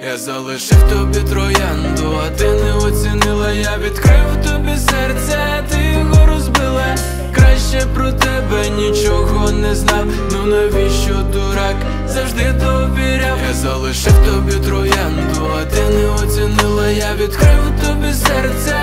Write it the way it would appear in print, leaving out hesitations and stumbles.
Я залишив тобі троянду, а ти не оцінила. Я відкрив тобі серце, а ти його розбила. Краще про тебе нічого не знав. Ну навіщо, дурак, завжди довіряв. Я залишив тобі троянду, а ти не оцінила. Я відкрив тобі серце,